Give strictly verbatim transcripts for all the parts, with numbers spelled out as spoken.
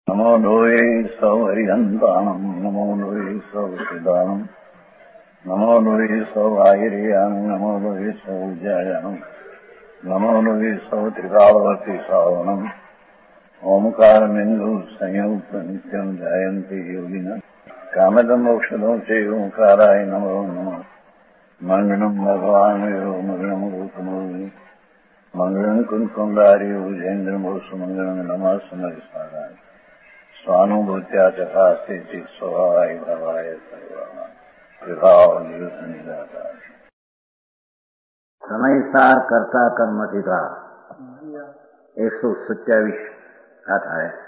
नमो लोये सौहरिहन्तानम् नमो लोये सौहृदानम् नमो लोये सौभागिर्यानम् नमो लोये सौविद्यायानम् नमो लोये सौत्रिकावती सावनम् ओंकारमिन्दु संयुक्त नित्यम् जायन्ति योगिनः कामदम् मोक्षदम् च ओंकाराय नमो नमः मङ्गलम् भगवान् यो मङ्गलम् रूपमोहि मङ्गलम् कुन्कुण्डारि उजेन्द्रमोसुमङ्गलम् नमः समरिसाराय स्वानुभूत्या चकास्ते चित् स्वभावाय भवाय सर्वभाव समय सार कर्ता कर्मति का एक सौ सत्यावीस गाथा है।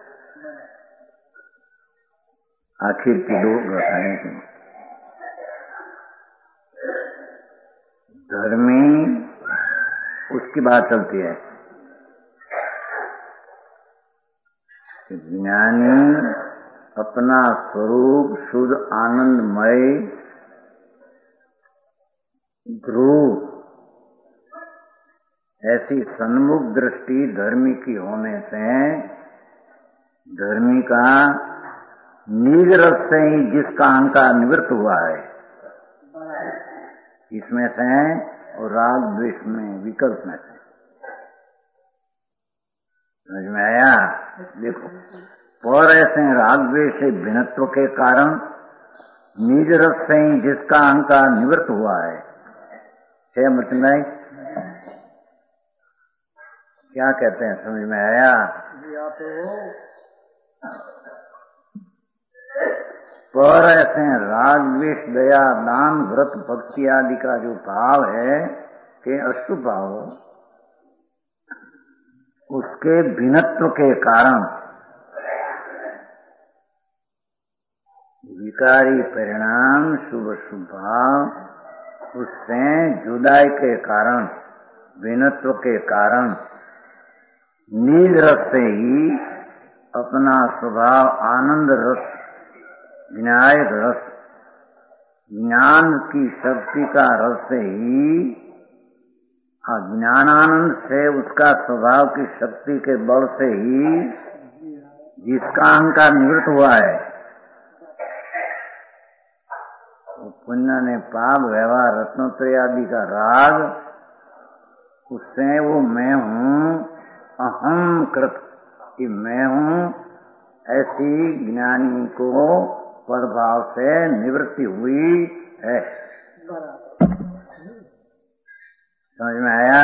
आखिर की दो गाथाएं हैं। धर्मी उसकी बात चलती है। ज्ञानी अपना स्वरूप शुद्ध आनंदमय ध्रुव ऐसी सन्मुख दृष्टि धर्मी की होने से धर्मी का निज रस से ही जिसका अहंकार निवृत्त हुआ है, इसमें से और राग द्वेष में विकल्प में से समझ में आया। देखो, पर ऐसे राग द्वेष से भिन्नत्व के कारण निज रस से ही जिसका अहंकार निवृत्त हुआ है, है मतलब क्या कहते हैं, समझ में आया। पर ऐसे राग द्वेष दया दान व्रत भक्ति आदि का जो भाव है कि अशुभ भाव, उसके भिन्नत्व के कारण विकारी परिणाम शुभ शुभ भाव उससे जुदाई के कारण भिन्नत्व के कारण निज रस से ही अपना स्वभाव आनंद रस विनायक रस ज्ञान की शक्ति का रस से ही ज्ञानानंद से उसका स्वभाव की शक्ति के बल से ही जिसका अहंकार निवृत्त हुआ है, पुण्य ने पाप व्यवहार रत्नोत्तरी आदि का राग, उससे वो मैं हूँ अहम कृत कि मैं हूँ ऐसी ज्ञानी को प्रभाव से निवृत्ति हुई है। समझ में आया।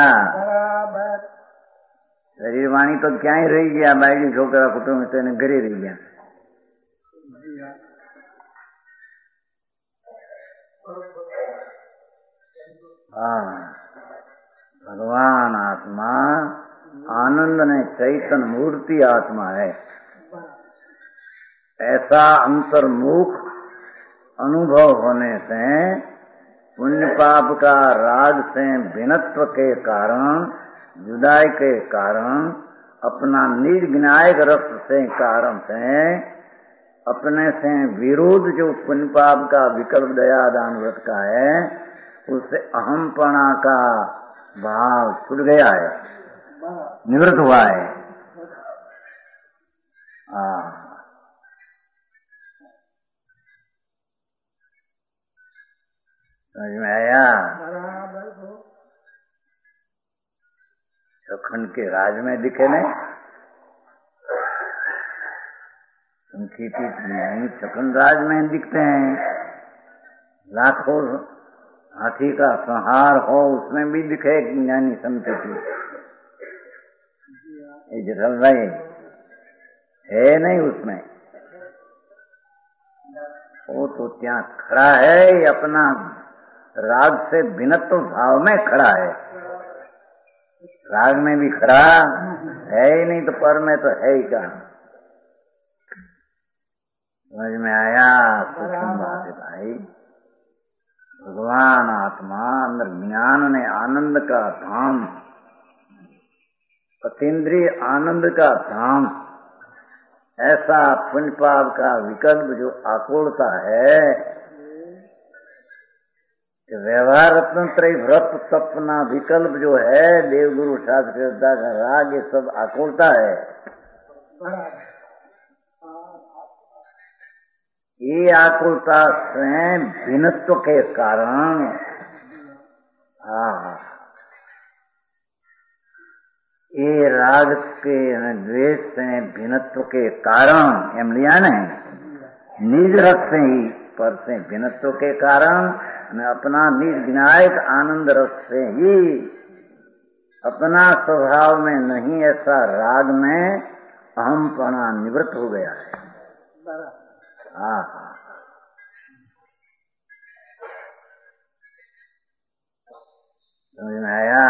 शरीर वाणी तो क्या ही रही गया, बाई छोकरा कुटुंब तो इन्हें घरे रही गया। हाँ, भगवान आत्मा आनंद ने चैतन्य मूर्ति आत्मा है, ऐसा अंतर्मुख अनुभव होने से पुण्य पाप का राग से भिन्नत्व के कारण जुदाई के कारण अपना निज विनायक रस से कारण से अपने से विरोध जो पुण्य पाप का विकल्प दया दान व्रत का है, उससे अहमपणा का भाव छूट गया है, निवृत्त हुआ है। हाँ, समझ में आया। सखंड के राज में दिखे नहीं, नहीं सखंड राज में दिखते हैं। लाखों हाथी का संहार हो उसमें भी दिखे ज्ञानी संतति, जल भाई है नहीं उसमें, वो तो क्या खड़ा है, अपना राग से भिन्नत्व भाव में खड़ा है। राग में भी खड़ा है ही नहीं तो पर में तो है ही क्या। समझ में आया। सूक्ष्म बात है भाई। भगवान आत्मा अंदर ज्ञान ने आनंद का धाम, अतीन्द्रिय आनंद का धाम, ऐसा पुण्य पाप का विकल्प जो आकुलता है, व्यवहार रत्नत्रयी व्रत सपना विकल्प जो है, देवगुरु शास्त्र का राग, ये सब आकुलता है। ये आकुलता से भिन्नत्व के कारण हाँ ये राग के द्वेष से भिन्नत्व के कारण एम लिया नहीं निज रस से ही पर से भिन्नत्व के कारण अपना निज विनायक आनंद रस से ही अपना स्वभाव में नहीं ऐसा राग में अहमपना निवृत्त हो गया है। हाँ हाँ समझ में आया।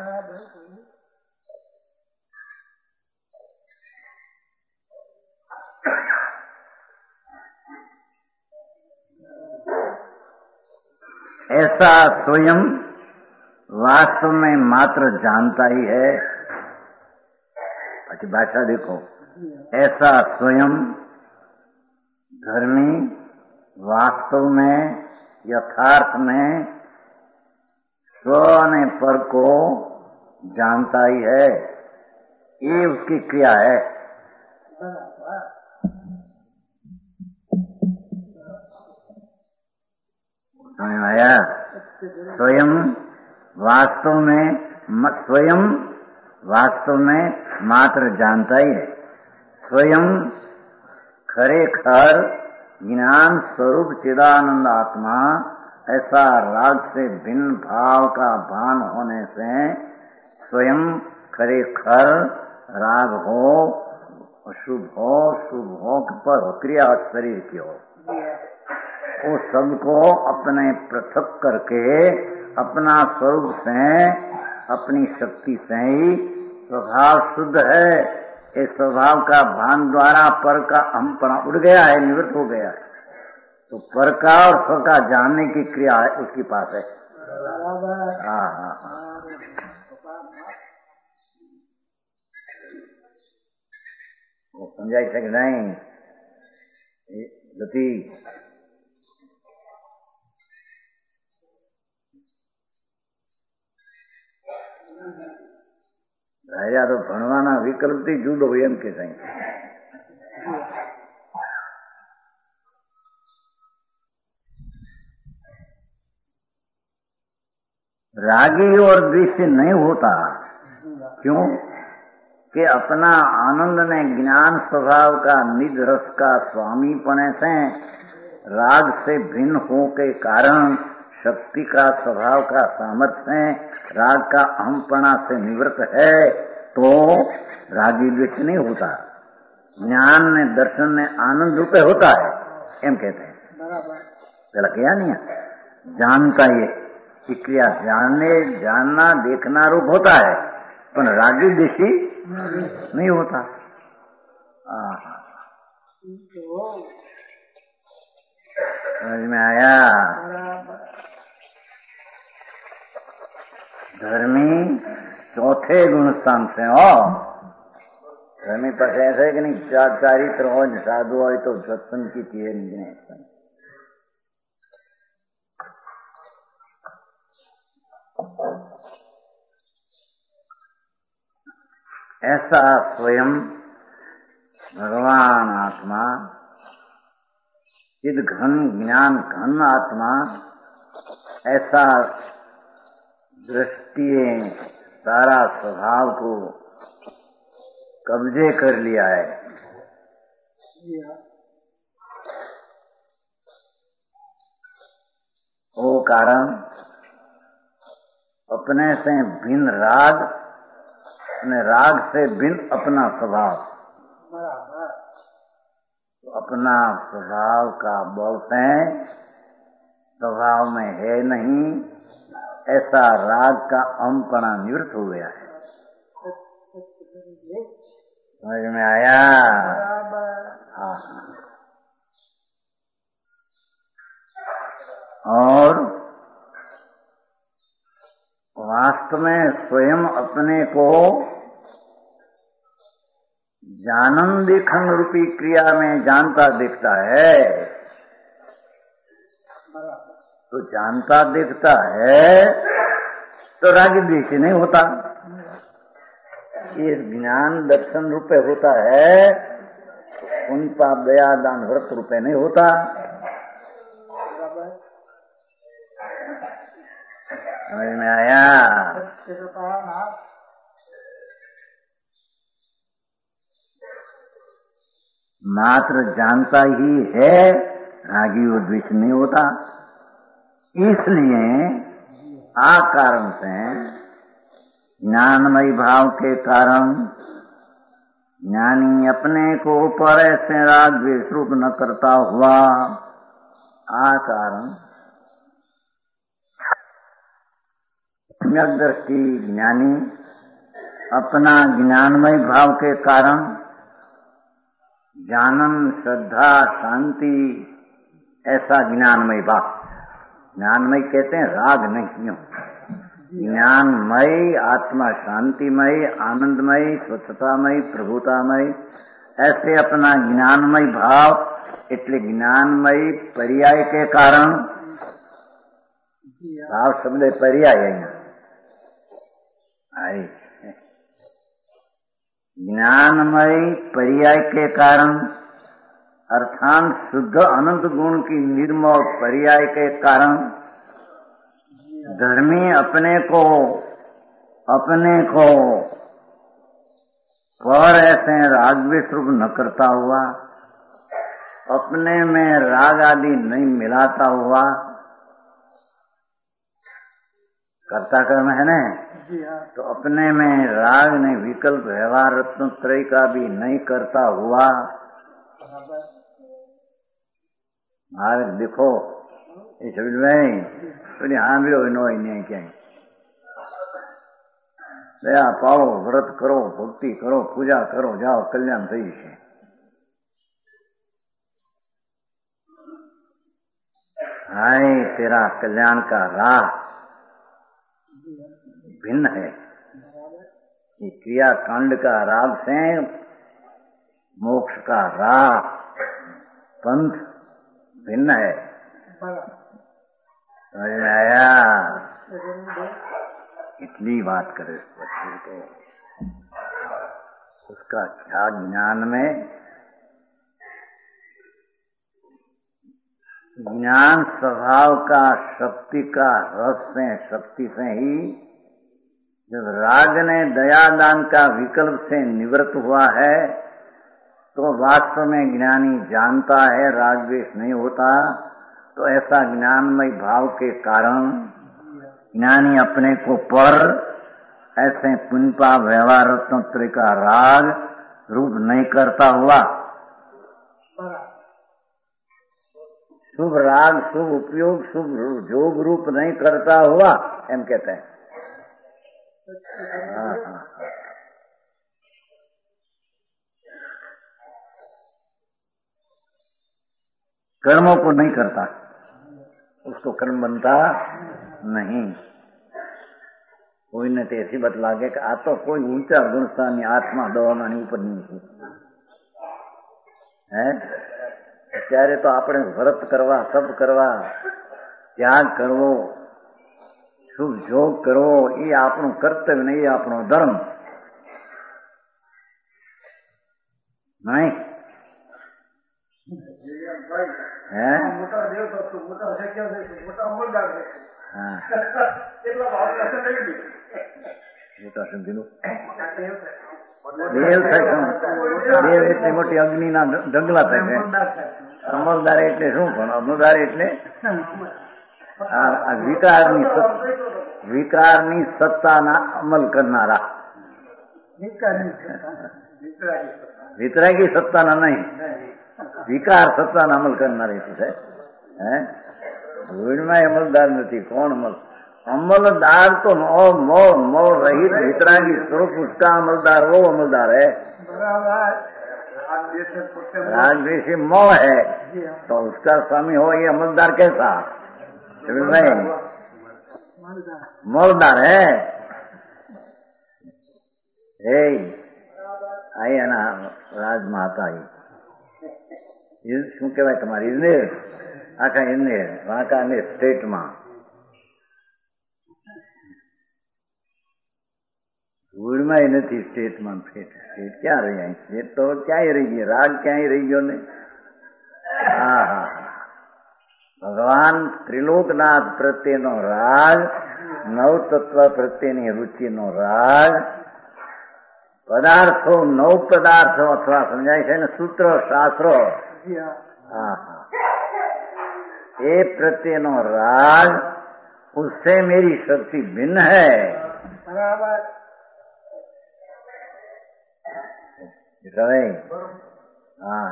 ऐसा स्वयं वास्तव में मात्र जानता ही है। अच्छी भाषा देखो, ऐसा स्वयं धर्मी वास्तव में यथार्थ में स्व ने पर को जानता ही है, ये उसकी क्रिया है। समझ में आया। स्वयं वास्तव में स्वयं वास्तव में मात्र जानता ही है। स्वयं खरे खर ज्ञान स्वरूप चिदानंद आत्मा ऐसा राग से भिन्न भाव का भान होने से स्वयं खरे खर राग हो, शुभ हो, शुभ हो पर क्रिया शरीर की हो, वो सबको अपने पृथक करके अपना स्वरूप से अपनी शक्ति से ही स्वभाव शुद्ध है। इस स्वभाव का भान द्वारा पर का अहमपना उड़ गया है, निवृत्त हो गया है। तो पर का और स्व का जानने की क्रिया है उसके पास है। हाँ हाँ हाँ वो समझाई सके नहीं गति। राजा तो भणवाना विकल्प थी जूदो एम के साईं। रागी और द्वेषी नहीं होता। क्यों? कि अपना आनंद ने ज्ञान स्वभाव का निज रस का स्वामी पने से राग से भिन्न हो के कारण शक्ति का स्वभाव का सामर्थ्य राग का अहमपना से निवृत्त है, तो रागी द्वेष नहीं होता। ज्ञान ने दर्शन ने आनंद रूपे होता है, एम कहते हैं। चला क्या नहीं है, जानता ये कि क्रिया जानने जानना देखना रूप होता है, पर रागी द्वेषी नहीं होता। समझ में आया। धर्मी चौथे गुण स्थान से हो। धर्मी पास ऐसा है कि नहीं, चार चारित्र हो, साधु हो तो सत्संग की चीजें नहीं। ऐसा स्वयं भगवान आत्मा चिद घन ज्ञान घन आत्मा ऐसा दृष्टि सारा स्वभाव को कब्जे कर लिया है। वो कारण अपने से भिन्न राग, अपने राग से भिन्न अपना स्वभाव, तो अपना स्वभाव का बल से स्वभाव में है नहीं, ऐसा राग का अहमपना निवृत्त हो गया है। समझ में आया। हाँ। और वास्तव में स्वयं अपने को जानन देखन रूपी क्रिया में जानता देखता है, तो जानता देखता है तो रागी द्वेषी नहीं होता। ये ज्ञान दर्शन रूपे होता है, पुण्य पाप दया दान व्रत रुपए नहीं होता। समझ में आया? मात्र जानता ही है, रागी और द्वेष नहीं होता। इसलिए आ कारण से ज्ञानमयी भाव के कारण ज्ञानी अपने को पर ऐसे राग द्वेष रूप न करता हुआ, आ कारण सम्यक दृष्टि ज्ञानी अपना ज्ञानमय भाव के कारण ज्ञानम श्रद्धा शांति ऐसा ज्ञानमय भाव, ज्ञानमय कहते हैं राग नहीं क्यों, ज्ञानमय आत्मा शांतिमय आनंदमय स्वच्छतामय प्रभुतामय ऐसे अपना ज्ञानमय भाव એટલે જ્ઞાનમય પર્યાય के कारण भाव शब्द पर्याय અહીંયા आई ज्ञानमय पर्याय के कारण अर्थात शुद्ध अनंत गुण की निर्मल पर्याय के कारण धर्मी अपने को अपने को पर ऐसे राग द्वेष रूप न करता हुआ, अपने में राग आदि नहीं मिलाता हुआ, करता कर्म है न, तो अपने में राग ने विकल्प व्यवहार रत्न त्रय का भी नहीं करता हुआ। महाराज देखो ये समझ में तो हाँ भी नो नहीं क्या दया पाओ, व्रत करो, भक्ति करो, पूजा करो, जाओ कल्याण થઈ છે। हाय तेरा कल्याण का राह भिन्न है, ये क्रिया कांड का राग से मोक्ष का राह पंथ भिन्न है। समझ में आया? इतनी बात करे इस बच्चे को, उसका क्या ज्ञान में ज्ञान स्वभाव का शक्ति का रस से शक्ति से ही जब राग ने दया दान का विकल्प से निवृत्त हुआ है तो वास्तव में ज्ञानी जानता है राग द्वेष नहीं होता। तो ऐसा ज्ञानमय भाव के कारण ज्ञानी अपने को पर ऐसे पुण्य व्यवहार तंत्र का राग रूप नहीं करता हुआ, शुभ राग शुभ उपयोग शुभ जोग रूप नहीं करता हुआ, एम कहते हैं। हाँ हाँ कर्मों को नहीं करता, उसको कर्म बनता नहीं। कोई ने तो ऐसी बतला के आ तो कोई ऊंचा गुणस्थानी आत्मा दवा ऊपर नहीं है। અત્યારે તો આપણે વ્રત કરવા, તપ કરવા, ત્યાગ કરવો, શુભ જોગ કરવો એ આપણું કર્તવ્ય નહીં, એ આપણો ધર્મ નહીં હે? મોટા સમજીનું દેવ થાય, દેવ એટલે મોટી અગ્નિના ઢગલા થાય છે। અમલદાર એટલે શું? પણ અમલદાર એટલે આ વિકારની વિકારની સત્તાના અમલ કરનારા, વિતરાગી સત્તાના નહીં, વિકાર સત્તાના અમલ કરનારા છે। હે ભૂલમાં અમલદાર નથી। કોણ અમલ? अमलदार तो मोह मोह मोह रहित वितरागी स्वरूप उसका अमलदार वो अमलदार है। राजद्वेषी मोह है तो उसका स्वामी हो ये अमलदार कैसा? नहीं, मोलदार है। हे आई है ना राजमाता शू कहवाय तमारी इंद्र आखा इंद्र वहां का स्टेट में ધૂળમાં નથી સ્ટેટમાં ફેટ સ્ટેટ ક્યાં રહી સ્ટેટ તો ક્યાંય રહી ગઈ રાગ ક્યાંય રહી ગયો ને હા હા ભગવાન ત્રિલોકનાથ પ્રત્યેનો રાગ નવ તત્વ પ્રત્યેની રુચિનો રાગ પદાર્થો નવ પદાર્થો અથવા સમજાય છે ને સૂત્રો શાસ્ત્રો હા હા એ પ્રત્યેનો राग उससे मेरी शक्ति भिन्न है हाँ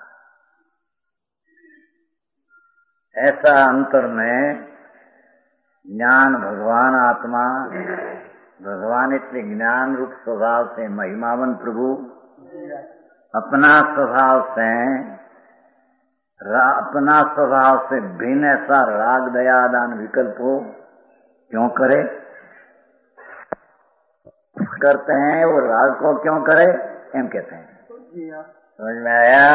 ऐसा अंतर में ज्ञान भगवान आत्मा भगवान इतने ज्ञान रूप स्वभाव से महिमावन प्रभु अपना स्वभाव से अपना स्वभाव से भिन्न ऐसा राग दयादान विकल्प हो क्यों करे करते हैं वो राग को क्यों करे एम कहते हैं समझ में आया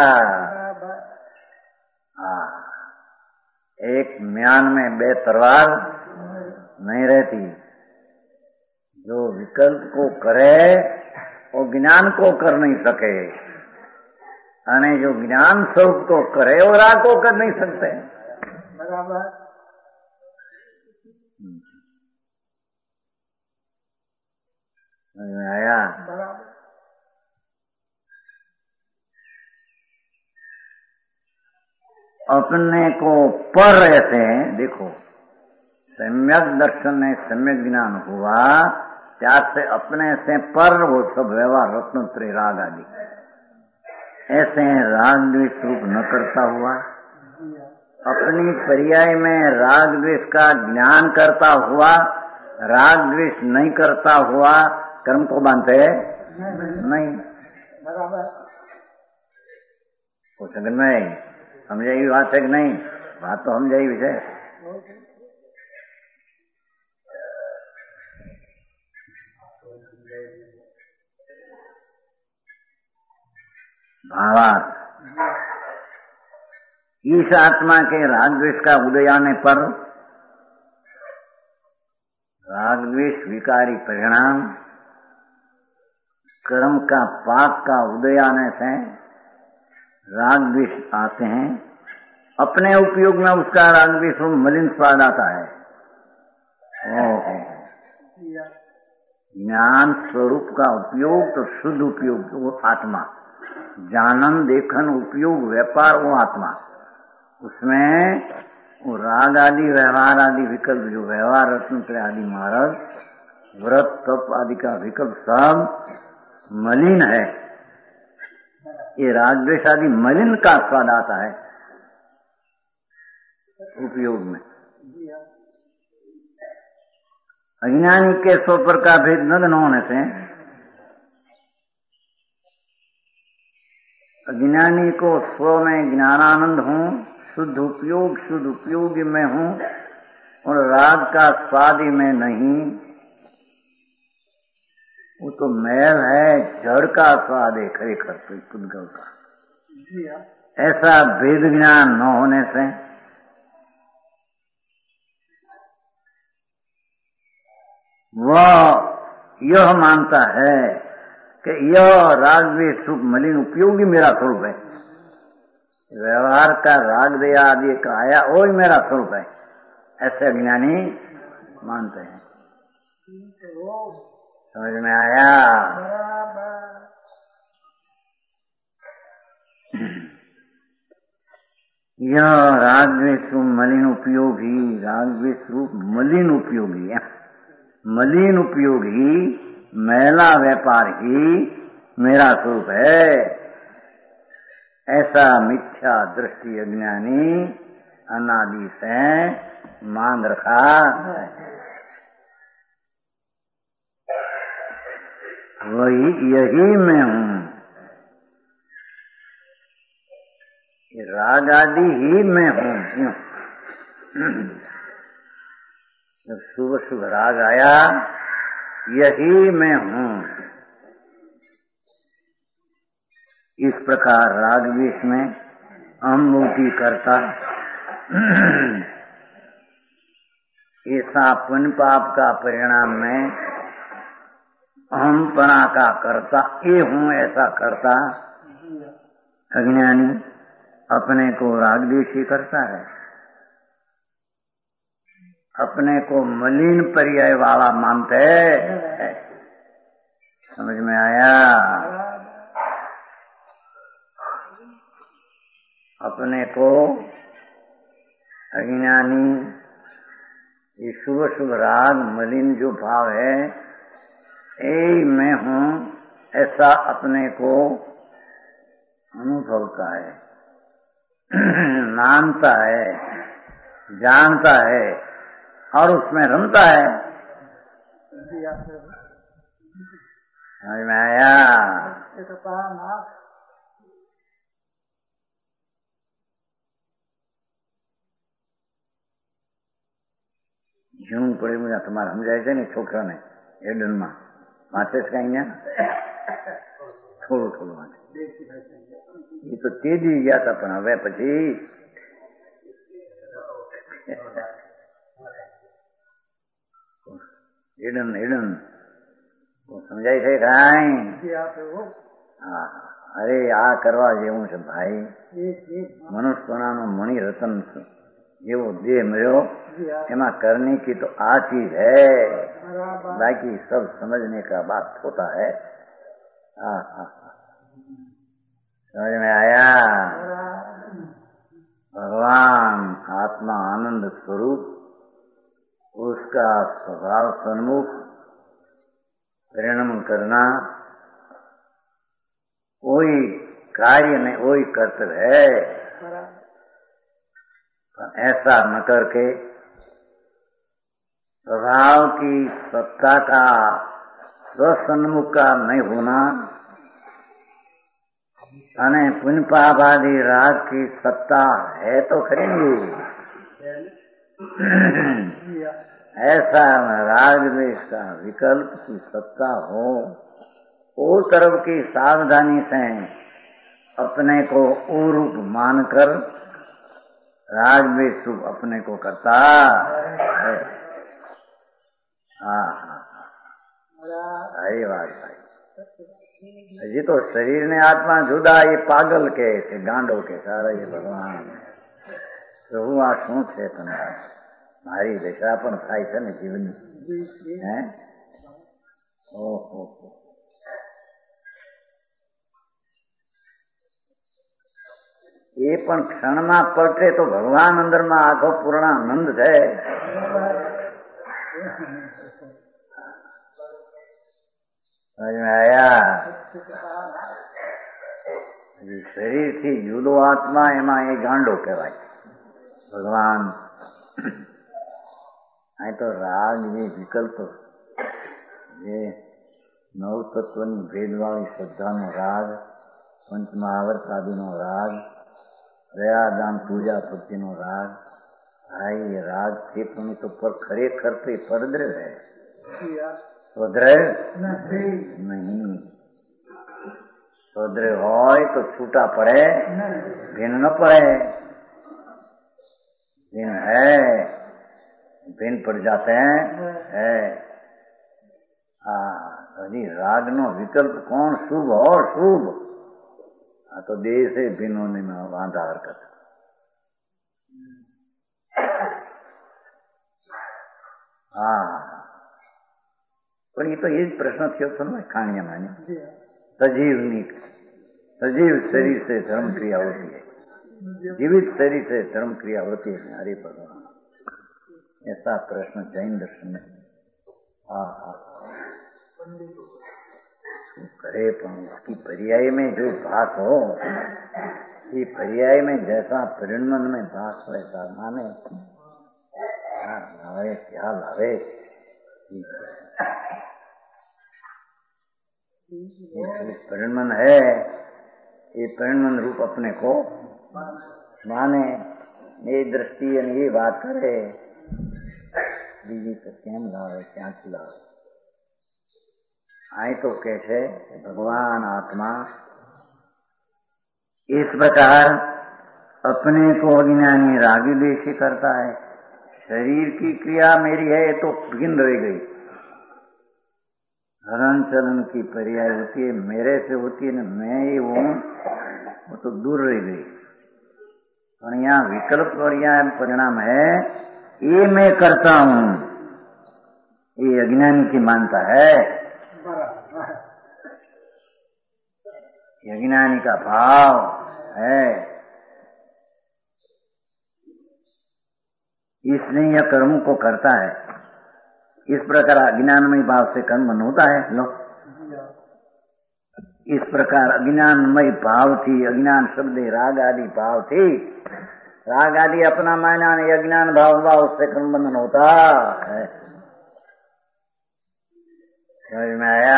हाँ एक म्यान में बे तलवार नहीं रहती जो विकल्प को करे वो ज्ञान को कर नहीं सके અને જો જ્ઞાન સ્વરૂપ को करे और राग को कर नहीं सकते बराबर आया बराबर अपने को पर रहते हैं देखो सम्यक दर्शन में सम्यक ज्ञान हुआ त्याग से अपने से पर वो सब व्यवहार रत्न त्रय राग आदि ऐसे राग द्वेष रूप न करता हुआ अपनी पर्याय में राग द्वेष का ज्ञान करता हुआ राग द्वेष नहीं करता हुआ कर्म को बांधते नहीं बराबर हो सकन में समझाई बात है कि नहीं बात तो समझाई विषय भावार्थ इस आत्मा के राग द्वेष का उदय आने पर राग द्वेष विकारी परिणाम कर्म का पाप का उदय आने से राग द्वेष आते हैं अपने उपयोग में उसका राग द्वेष मलिन स्वाद आता है ओहो ज्ञान स्वरूप का उपयोग तो शुद्ध उपयोग वो आत्मा जानन देखन उपयोग व्यापार वो आत्मा उसमें वो राग आदि व्यवहार आदि विकल्प जो व्यवहार रत्न आदि महाराज व्रत तप आदि का विकल्प सब मलिन है ये राग द्वेष आदि मलिन का स्वाद आता है उपयोग में अज्ञानी के सोपर का भेद न होने से अज्ञानी को स्व में ज्ञानानंद हूँ शुद्ध उपयोग शुद्ध उपयोगी में हूँ और राग का स्वादी में नहीं वो तो मैल है जड़ का स्वाद है खरेखर तो पुद्गल का ऐसा भेद ज्ञान न होने से वह यह मानता है कि यह राग द्वेष रूप मलिन उपयोगी मेरा स्वरूप है व्यवहार का राग दया आदि का आया वो ही मेरा स्वरूप है ऐसे अज्ञानी मानते हैं समझ में आया यह राग द्वेष रूप मलिन उपयोगी राग द्वेष रूप मलिन उपयोगी है मलिन उपयोगी मैला व्यापार ही मेरा स्वरूप है ऐसा मिथ्या दृष्टि अज्ञानी अनादि से मान रखा है वही यही मैं हूँ राग आदि ही मैं हूँ जब शुभ शुभ राग आया यही मैं हूँ इस प्रकार राग द्वेष में अहमूर्ति करता ऐसा पुण्य पाप का परिणाम में अहमपना का करता, ये हूं ऐसा करता अज्ञानी अपने को रागद्वेषी करता है, अपने को मलिन पर्याय वाला मानते है। समझ में आया? अपने को अज्ञानी, ये शुभ शुभ राग मलिन जो भाव है, ए मैं हूं ऐसा अपने को अनुभवता है, मानता है, जानता है और उसमें रमता है। समझ में आया? झूम पड़े मुझे तुम्हारा समझाय છે ને છોકરાને એડનમાં વાંચે છે કઈ અહીંયા થોડું થોડું વાંચે. એ તો તેજી ગયા હતા પણ હવે પછી એડન એડન સમજાય છે કાંઈ? હા, અરે આ કરવા જેવું છે ભાઈ. મનુષ્યપણાનો મણિરત્ન જેવો દેહ મળ્યો, એમાં करने की तो आ चीज है, बाकी सब समझने का बात होता है. हाँ हाँ, समझ में आया? भगवान आत्मा आनंद स्वरूप, उसका स्वभाव सन्मुख परिणाम करना कोई कार्य नहीं, वही कर्तव्य है. ऐसा न करके स्वभाव की सत्ता का स्वसन्मुख का नहीं होना, अने पुण्य पाप आदि राग की सत्ता है तो करेंगे. ऐसा राग द्वेष का विकल्प की सत्ता हो, वो तरफ की सावधानी से अपने को ओ रूप मानकर राग द्वेष रूप अपने को करता है. हाँ हाँ हाँ, ये बात भाई. હજી તો શરીર ને આત્મા જુદા, એ પાગલ કે છે, ગાંડો કે સારા. એ ભગવાન પ્રભુ આ શું છે તમે? મારી દશા પણ થાય છે ને જીવનની. હે ઓહો, એ પણ ક્ષણમાં પલટે તો ભગવાન અંદરમાં આખો પૂર્ણાનંદ છે. समझ में आया? शरीर थी जुदो आत्मा, एमा ये गांडो कहवाय भगवान. आ तो राग ये विकल्प, ये नव तत्वनी भेदवाળી શ્રદ્ધાનો રાગ, પંચમહાવર્ત આદિનો રાગ, દયાદાન પૂજા ભક્તિનો રાગ. ભાઈ ये राग थे પણ એ તો પર ખરેખર તો એ પરદ્રવ है, स्वद्रव नहीं. स्वद्रव હોય તો છૂટા પડે, ભિન્ન ન પડે. भिन्न है, भिन्न पड़ जाते हैं है. हाँ, राग नो विकल्प कौन शुभ और शुभ? हाँ तो देह से भिन्न होने में वांधा हरकत. हाँ, पर ये तो ये प्रश्न थयो था ना खानिया मानी. सजीवनी, सजीव शरीर से धर्म क्रिया होती है, जीवित शरीर से धर्म क्रिया होती है. हरे भगवान, ऐसा प्रश्न जैन दर्शन में. हाँ हाँ, करे पण उसकी पर्याय में जो भास हो, ये पर्याय में जैसा परिणमन में भास हो ऐसा माने. क्या लावे क्या लावे, ये परिणमन है, ये परिणमन रूप अपने को माने. ये दृष्टि ये बात करे, बीजी तो केम लावे, क्या लावे. आई तो कैसे भगवान आत्मा इस प्रकार अपने को अज्ञानी रागी द्वेषी करता है. शरीर की क्रिया मेरी है तो भिन्न रह गई, हलन चलन की पर्याय होती है, मेरे से होती है ना, मैं ही हूं, वो तो दूर रह गई। और यहाँ विकल्प पर्याय परिणाम है, ये मैं करता हूं, ये अज्ञानी की मानता है। अज्ञानी का भाव है, इसलिए यह कर्म को करता है। इस प्रकार अज्ञानमय भाव से कर्म बन होता है। लो, इस प्रकार अज्ञानमय भाव थी, अज्ञान शब्द राग आदि भाव थी, राग आदि अपना मायना नहीं, अज्ञान भाव हुआ, उससे कर्म बंधन होता है। समझ में आया?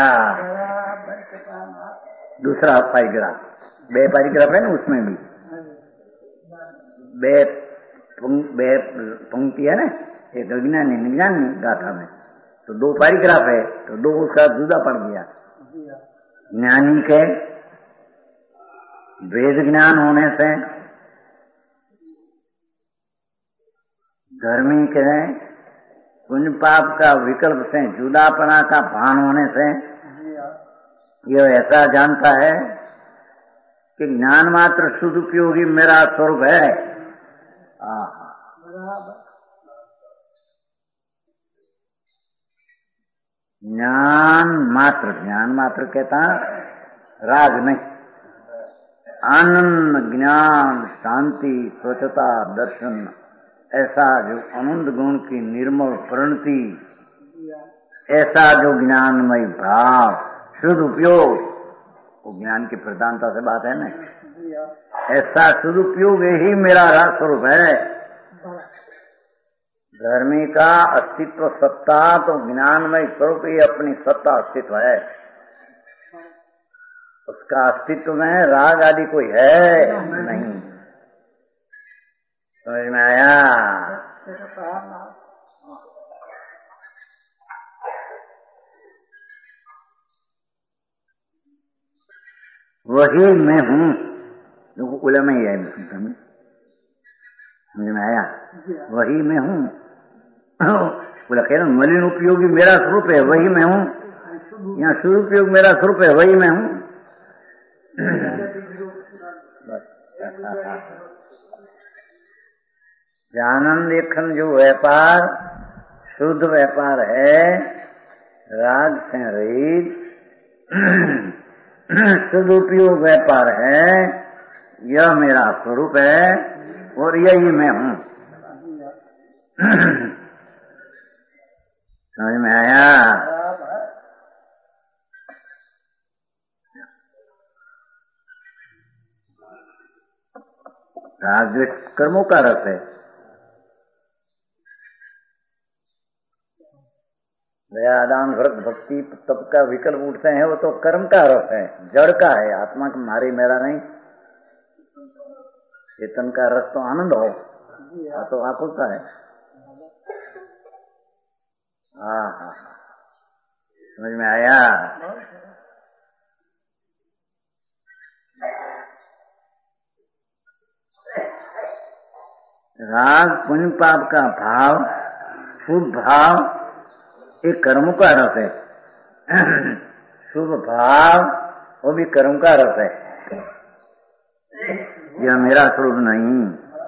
दूसरा पैराग्राफ, बे पैराग्राफ है ना, उसमें भी बे बे पंक्ति है ना, एक अज्ञानी निज्ञानी गाथा में, तो दो पैराग्राफ है, तो दो उसका जुदा पड़ गया। ज्ञानी के वेद ज्ञान होने से, धर्मी के पुण्य पाप का विकल्प से जुदापना का भान होने से यह ऐसा जानता है कि ज्ञान मात्र शुद्ध उपयोगी मेरा स्वरूप है। ज्ञान मात्र, ज्ञान मात्र कहता राग नहीं, आनंद, ज्ञान, शांति, स्वच्छता, दर्शन, ऐसा जो आनंद गुण की निर्मल प्रणति, ऐसा जो ज्ञानमय भाव, शुद्ध उपयोग, वो ज्ञान की प्रधानता से बात है ना, ऐसा शुद्ध उपयोग ही मेरा राग स्वरूप है। धर्मी का अस्तित्व सत्ता तो ज्ञानमय स्वरूप ही अपनी सत्ता अस्तित्व है, उसका अस्तित्व में राग आदि कोई है नहीं। समझ में आया? वही मैं हूं, उला में ही है, समझ में आया? वही मैं हूं, बोला कह रहा मलिन उपयोगी मेरा स्वरूप है, वही मैं हूं। यहाँ शुद्ध उपयोग मेरा स्वरूप है, वही मैं हूं। आनंद देखन जो व्यापार शुद्ध व्यापार है, राग से रहित शुद्ध उपयोग व्यापार है, यह मेरा स्वरूप है और यही मैं हूं। समझ में आया? राग कर्मों का रस है, दयादान व्रत भक्ति तप का विकल्प उठते हैं, वो तो कर्म का रस है, जड़ का है, आत्मा का मारी मेरा नहीं। चेतन का रस तो आनंद हो, हाँ तो आकुल का है। हाँ हाँ, समझ में आया? राग पुण्य पाप का भाव, शुभ भाव, एक कर्म का रस है। शुभ भाव वो भी कर्म का रस है, यह मेरा स्वरूप नहीं।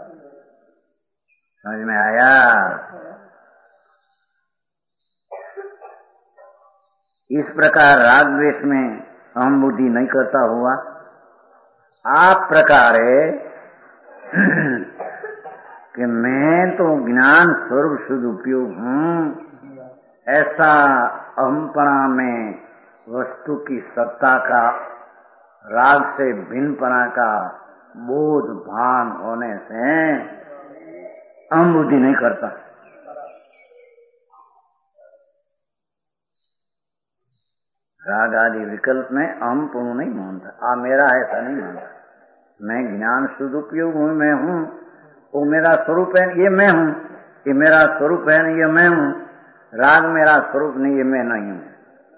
समझ में आया? इस प्रकार राग द्वेष में अहम बुद्धि नहीं करता हुआ, आप प्रकार है कि मैं तो ज्ञान स्वरूप शुद्ध उपयोग हूं, ऐसा अहमपना में वस्तु की सत्ता का, राग से भिन्नपना का बोध भान होने से अहम बुद्धि नहीं करता। राग आदि विकल्प में अहम पूर्ण नहीं मानता, आ मेरा ऐसा नहीं मानता। मैं ज्ञान शुद्ध उपयोग हूं, मैं हूं, वो मेरा स्वरूप है, ये मैं हूं, ये मेरा स्वरूप है, ये मैं हूं। राग मेरा स्वरूप नहीं, ये मैं नहीं हूं।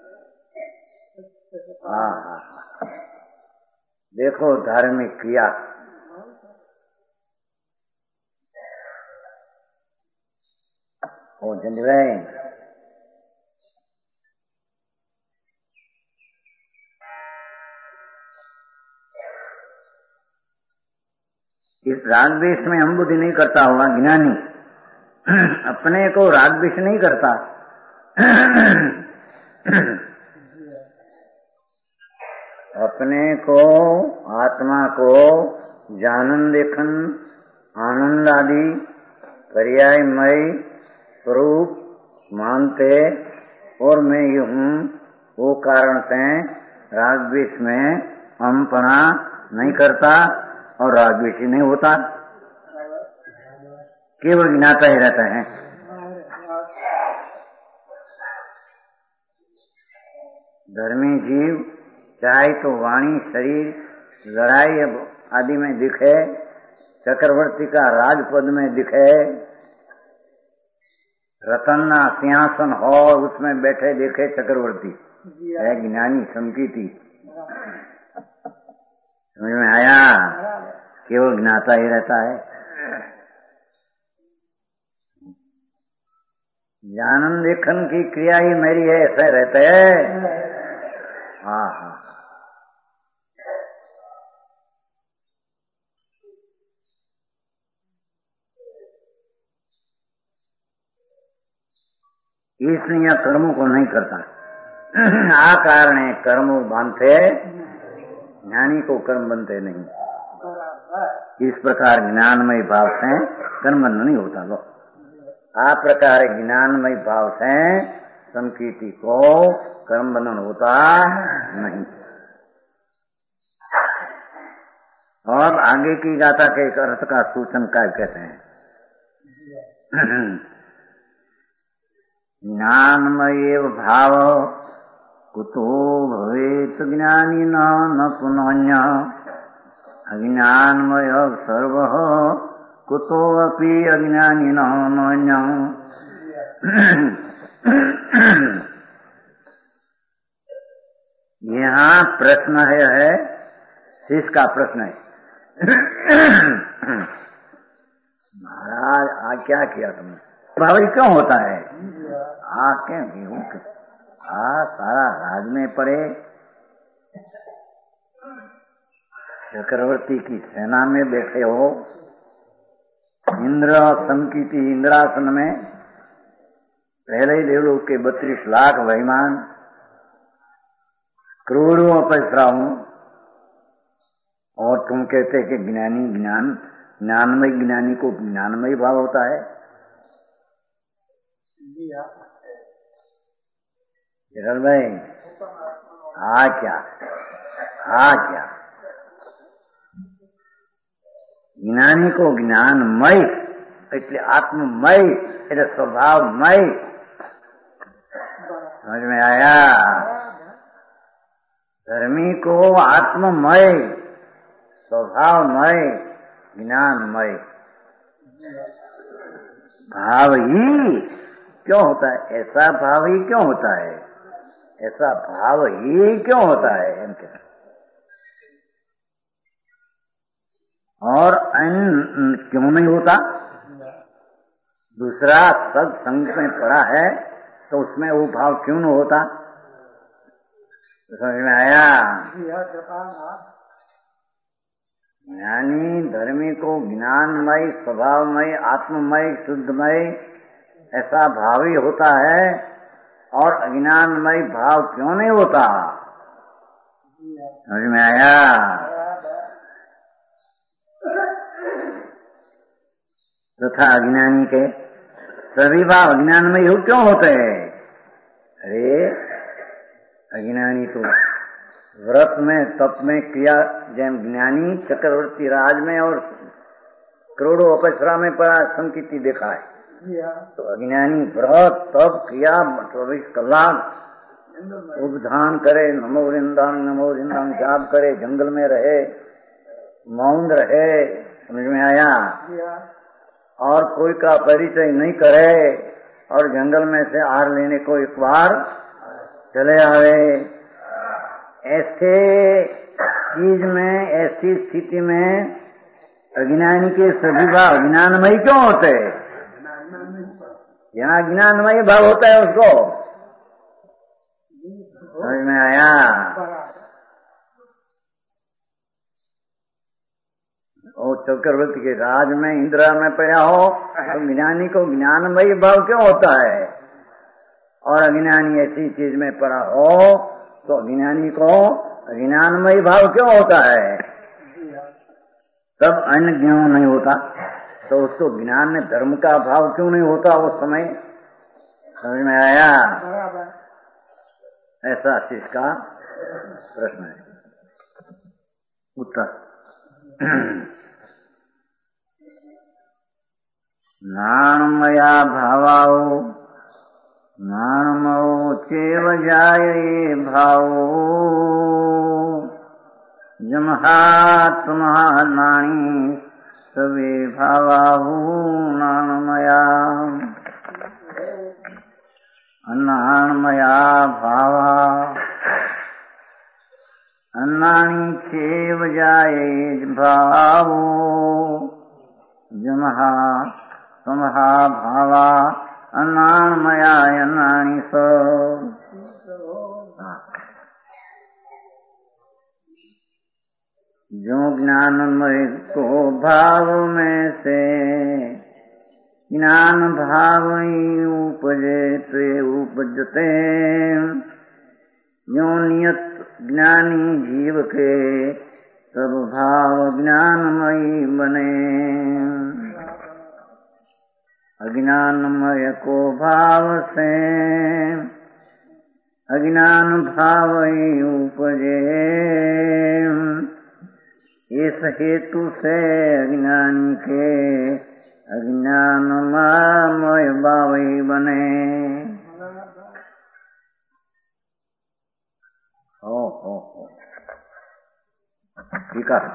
हाँ हाँ, देखो धार्मिक क्रिया, ओ चंद्र भाई, इस राग द्वेष में हम बुद्धि नहीं करता हुआ ज्ञानी अपने को राग द्वेष नहीं करता। अपने को आत्मा को जानन देखन आनंद आदि पर्यायमय स्वरूप मानते और मैं ये हूँ, वो कारण से राग द्वेष में हमपना नहीं करता और राग द्वेष नहीं होता, केवल ज्ञाता ही रहता है। धर्मी जीव चाहे तो वाणी शरीर लड़ाई आदि में दिखे, चक्रवर्ती का राजपद में दिखे, रतन सिंहासन हो उसमें बैठे देखे चक्रवर्ती, है ज्ञानी संकीर्ति। समझ में आया? केवल ज्ञाता ही रहता है। जानन देखन की क्रिया ही मेरी है, ऐसा रहते है। हाँ हाँ, इसलिए कर्मों को नहीं करता। आ कारण है कर्म बांधते, ज्ञानी को कर्म बनते नहीं। इस प्रकार ज्ञानमय भाव से कर्म बंधन नहीं होता। लो आ प्रकार ज्ञानमय भाव से संकीर्ति को कर्म बंधन होता नहीं। और आगे की गाथा के एक अर्थ का सूचन क्या कहते हैं? ज्ञानमय भाव कुतो भवेत ज्ञानी न पुनः अज्ञानमय सर्व कुतो अपि अज्ञानी न। यहाँ प्रश्न है, है इसका प्रश्न है, महाराज आ क्या किया तुमने? भावी क्यों होता है? आ क्यों गेहूं आ सारा राज में पड़े, चक्रवर्ती की सेना में बैठे हो, इंद्र संकीर्ति इंद्रासन में पहले ही देवलोक के बत्तीस लाख वहीमान, करोड़ों पैसा हूं, और तुम कहते कि ज्ञानी ज्ञान ज्ञानमय ज्ञानी को ज्ञानमय भाव होता है। हिरण भाई हा क्या हा क्या ज्ञानी को ज्ञानमय એટલે आत्ममय એટલે स्वभावमय। समझ में आया? धर्मी को आत्ममय स्वभावमय ज्ञानमय भाव ही क्यों होता है? ऐसा भाव ही क्यों होता है? ऐसा भाव ही क्यों होता है इनके? और अन्य क्यों नहीं होता? दूसरा सत्संग में पड़ा है तो उसमें वो भाव क्यों नहीं होता? समझ में आया? ज्ञानी धर्मी को ज्ञानमय स्वभावमय आत्ममय शुद्धमय ऐसा भाव ही होता है, और अज्ञानमय भाव क्यों नहीं होता? समझ में आया? तथा अज्ञानी के सभी भाव अज्ञानमय हो क्यों होते हैं? अरे अज्ञानी तो व्रत में तप में क्रिया, जैन ज्ञानी चक्रवर्ती राज में और करोड़ों अपसरा में पड़ा संकीर्ति देखा है, तो अज्ञानी व्रत तप क्रिया चौबीस कलाक उपधान करे, नमो वृंदावन नमो वृंदावन जाप करे, जंगल में रहे, मौन रहे। समझ में आया? और कोई का परिचय नहीं करे और जंगल में से आहार लेने को एक बार चले आवे, ऐसे चीज में ऐसी स्थिति में अज्ञानी के सभी भाव अज्ञानमय क्यों होते? यहाँ ज्ञानमय भाव होता है उसको। समझ में आया? और चक्रवर्ती के राज में इंदिरा में पड़ा हो तो ज्ञानी को ज्ञानमयी भाव क्यों होता है, और अज्ञानी ऐसी चीज में पड़ा हो तो अज्ञानी को अज्ञानमयी भाव क्यों होता है? तब अन्य ज्ञान नहीं होता तो उसको ज्ञान में धर्म का भाव क्यों नहीं होता उस समय? समझ में आया? ऐसा इसका प्रश्न है। उत्तर नाणमया भावाओ नाणमो चेव जाये भावो जमहात्महा नाणी सवे भावाहु नाणमया अनाणमया भावा अन्नानि चेव जाये भावो जमहा समहा भावा अन्नाणमया अन्नानि स। जो ज्ञानमय को भाव में से ज्ञान भाव ही उपजे ते उपजते, जो नियत ज्ञानी जीव के सब भाव ज्ञानमयी बने। अज्ञानमय को भाव से अज्ञान भाव ही उपजे, इस हेतु से अज्ञानी के अज्ञानमय भाव ही बने। हो हो हो ठीक है।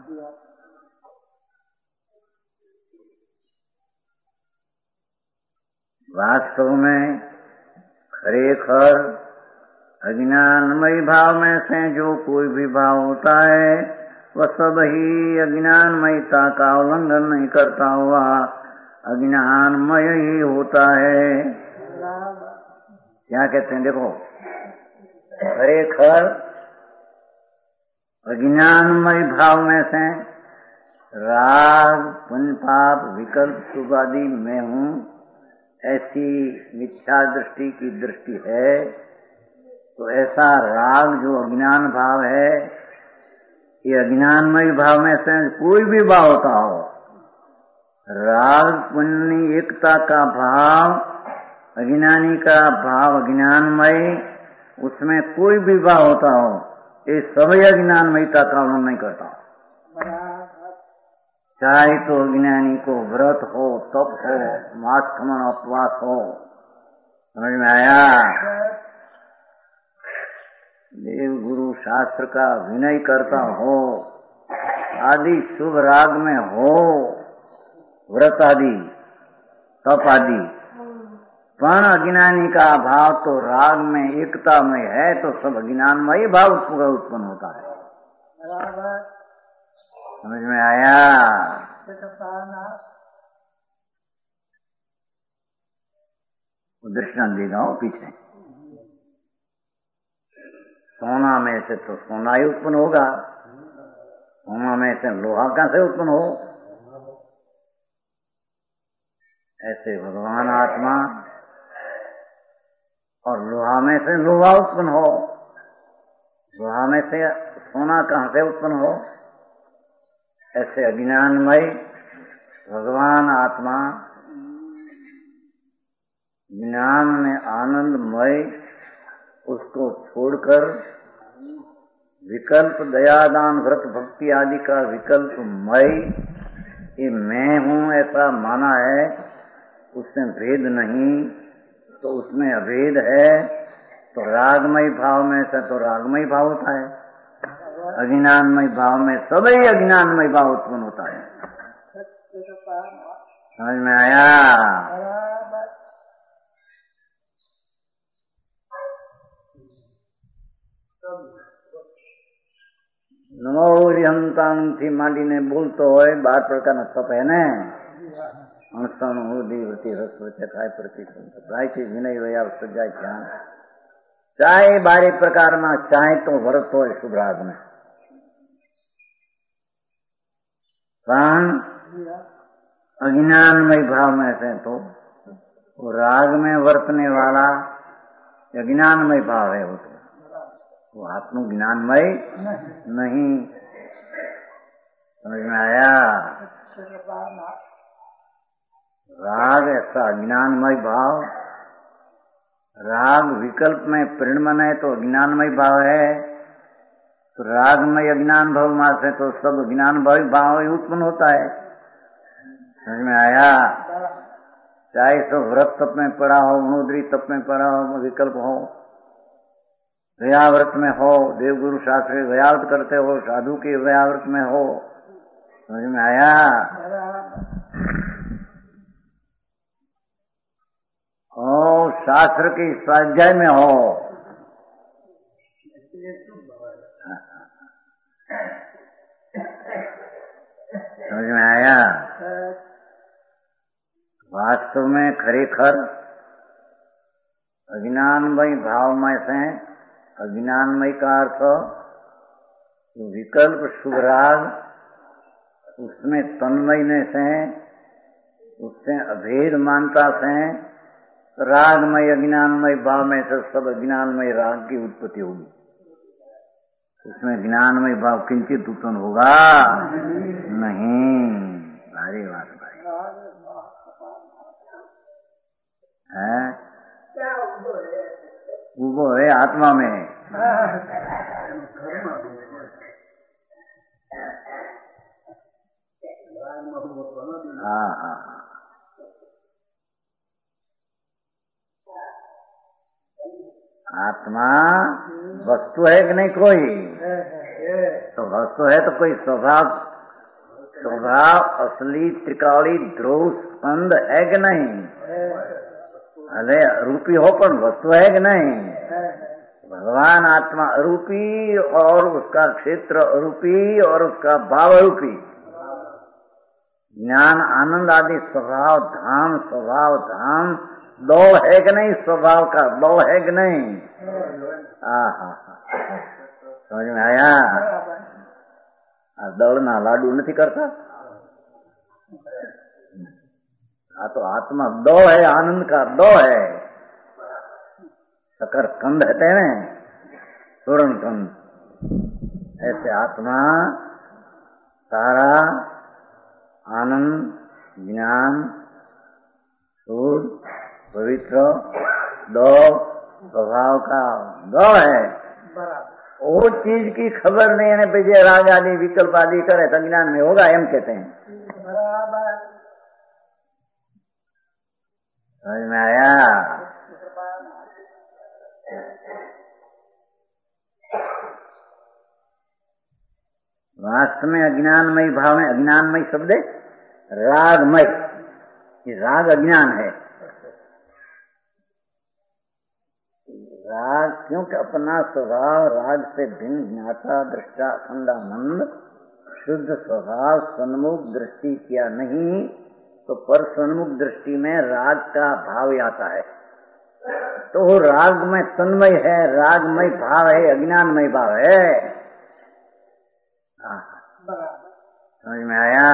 वास्तव में खरेखर अज्ञानमय भाव में से जो कोई भी भाव होता है वह सब ही अज्ञानमयता का उल्लंघन नहीं करता हुआ अज्ञानमय ही होता है। क्या कहते हैं? देखो, खरेखर अज्ञानमय भाव में से राग पुण्य पाप विकल्प सुखादि में हूँ, ऐसी मिथ्या दृष्टि की दृष्टि है। तो ऐसा राग जो अज्ञान भाव है, ये अज्ञानमय भाव में से कोई भी भाव होता हो, राग पुण्य एकता का भाव, अज्ञानी का भाव अज्ञानमय, उसमें कोई भी भाव होता हो, ये सभी अज्ञानमयता का उल्लंघन नहीं करता। चाहे तो अज्ञानी को व्रत हो, तप हो, मास खमन उपवास हो, समझ में आया? देव गुरु शास्त्र का विनय करता हो, आदि शुभ राग में हो, व्रत आदि तप आदि, पण अज्ञानी का भाव तो राग में एकता में है, तो सब अज्ञानमय भाव उत्पन्न होता है। समझ में आया? दृष्टांत देगा हो पीछे। सोना में से तो सोना ही उत्पन्न होगा, सोना में से लोहा कहां से उत्पन्न हो? ऐसे भगवान आत्मा और लोहा में से लोहा उत्पन्न हो, लोहा में से सोना कहां से उत्पन्न हो? ऐसे अज्ञानमय भगवान आत्मा ज्ञान में आनंदमय, उसको छोड़कर विकल्प दयादान व्रत भक्ति आदि का विकल्प मय, ये मैं हूं ऐसा माना है, उसमें भेद नहीं, तो उसमें अभेद है। तो रागमय भाव में से तो रागमय भाव होता है, अज्ञानमय भाव में सभी अज्ञानमय भाव उत्पन्न होता है। समझ में आया? नमो हरिहंतांग थी मांडी ने बोलतो होय बार प्रकार तप है ने अनुष्ठान देवती रस्व चकाय प्रतीक राय के विनय वया सजाय ध्यान चाहे बारे प्रकार में चाहे तो व्रत हो शुभ राग में पण अज्ञानमय भाव में से तो वो राग में वर्तने वाला अज्ञानमय भाव है, वो तो वो आत्मज्ञानमय नहीं। समझ में आया? राग ऐसा अज्ञानमय भाव, राग विकल्प में परिणमन है तो अज्ञानमय भाव है, तो रागमय अज्ञान भाव में से तो सब अज्ञान भाव ही उत्पन्न होता है। समझ में आया? चाहे सो व्रत तप में पड़ा हो, गुणोदरी तप में पड़ा हो, विकल्प हो, व्याव्रत में हो, देवगुरु शास्त्री व्याव्रत करते हो, साधु के व्याव्रत में हो। समझ में आया? और शास्त्र के स्वाध्याय में हो, समझ में आया? वास्तव में खरेखर अज्ञानमय भाव में से, अज्ञानमय का अर्थ विकल्प शुभ राग, उसमें तन्मय से, उससे अभेद मानता से रागमय अज्ञानमय भाव में से सब अज्ञानमय राग की उत्पत्ति होगी। उसमें ज्ञानमय भाव किंचित उत्पन्न होगा नहीं। भारी बात भाई है, वो है आत्मा में। हाँ हाँ आत्मा वस्तु है कि नहीं? कोई तो वस्तु है तो कोई स्वभाव, स्वभाव असली त्रिकाली ध्रुव स्पंद है कि नहीं? अरे रूपी हो पर वस्तु है कि नहीं? भगवान आत्मा अरूपी और उसका क्षेत्र अरूपी और उसका भाव अरूपी। ज्ञान आनंद आदि स्वभाव धाम, स्वभाव धाम दो है कि नहीं? स्वभाव का दो है कि नहीं? आहा, समझ में आया? दौड़ना लाडू नहीं करता। हाँ तो आत्मा दो है, आनंद का दो है। शकर कंद है ना, स्वर्ण कंद, ऐसे आत्मा सारा आनंद, ज्ञान, शुद्ध, पवित्र दो स्वभाव का दो है। वो चीज की खबर नहीं है पे राग आदि विकल्प आदि करे तो ज्ञान में होगा, एम कहते हैं। समझ में आया? वास्तव में अज्ञानमय भाव में, अज्ञानमय शब्द है रागमय, राग अज्ञान है। राग क्योंकि अपना स्वभाव राग से भिन्न ज्ञाता दृष्टा अखंडानंद शुद्ध स्वभाव सन्मुख दृष्टि किया नहीं, तो पर सन्मुख दृष्टि में राग का भाव आता है, तो वो राग में तन्मय है, रागमय भाव है, अज्ञानमय भाव है। समझ में आया?